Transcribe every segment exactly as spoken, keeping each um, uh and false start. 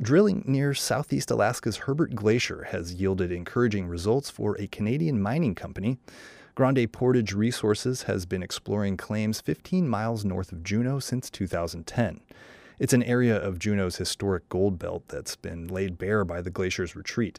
Drilling near southeast Alaska's Herbert Glacier has yielded encouraging results for a Canadian mining company. Grande Portage Resources has been exploring claims fifteen miles north of Juneau since two thousand ten. It's an area of Juneau's historic gold belt that's been laid bare by the glacier's retreat.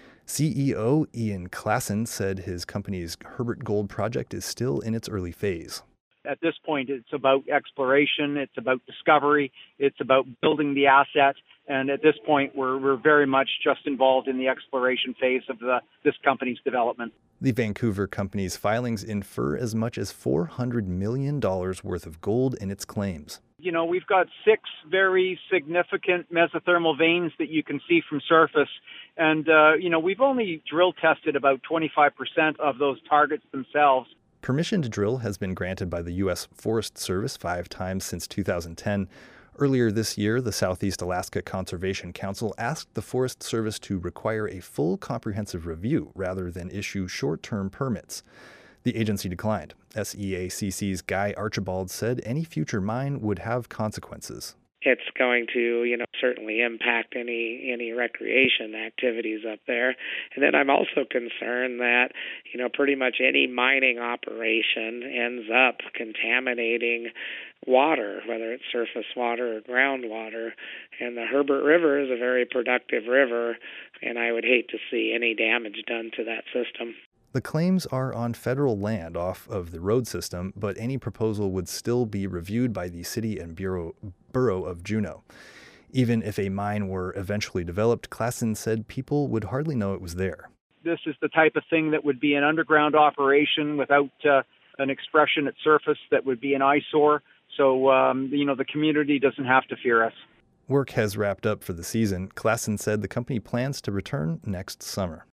C E O Ian Klassen said his company's Herbert Gold project is still in its early phase. At this point, it's about exploration, it's about discovery, it's about building the asset, and at this point, we're we're very much just involved in the exploration phase of the, this company's development. The Vancouver company's filings infer as much as four hundred million dollars worth of gold in its claims. You know, we've got six very significant mesothermal veins that you can see from surface, and, uh, you know, we've only drill tested about twenty-five percent of those targets themselves. Permission to drill has been granted by the U S Forest Service five times since two thousand ten. Earlier this year, the Southeast Alaska Conservation Council asked the Forest Service to require a full comprehensive review rather than issue short-term permits. The agency declined. S E A C C's Guy Archibald said any future mine would have consequences. It's going to, you know, certainly impact any any recreation activities up there. And then I'm also concerned that, you know, pretty much any mining operation ends up contaminating water, whether it's surface water or groundwater. And the Herbert River is a very productive river, and I would hate to see any damage done to that system. The claims are on federal land off of the road system, but any proposal would still be reviewed by the city and bureau, borough of Juneau. Even if a mine were eventually developed, Klassen said people would hardly know it was there. This is the type of thing that would be an underground operation without uh, an expression at surface that would be an eyesore. So, um, you know, the community doesn't have to fear us. Work has wrapped up for the season. Klassen said the company plans to return next summer.